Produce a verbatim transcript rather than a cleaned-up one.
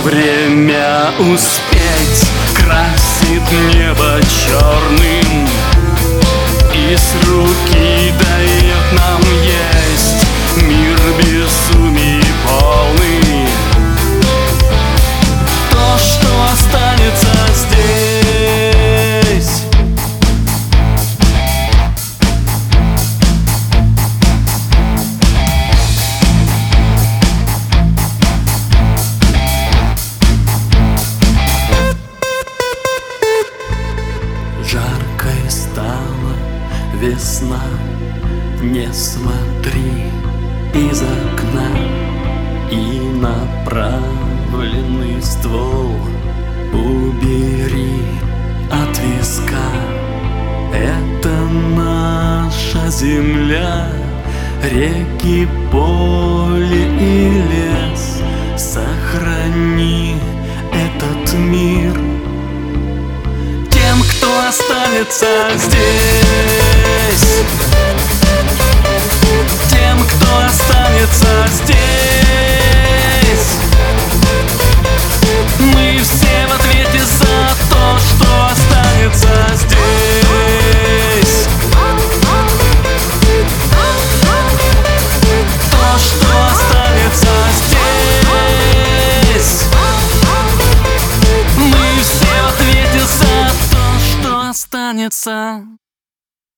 Время успеть красит небо черным, и с руки дает нам есть мир безумий полный. То, что останется здесь, жаркой стала весна. Не смотри из окна, и направленный ствол убери от виска. Это наша земля, реки, поле и лес. Сохрани этот мир тем, кто останется здесь, тем, кто останется здесь. Мы все в ответе за то, что останется здесь. То, что останется здесь. Мы все в ответе за то, что останется.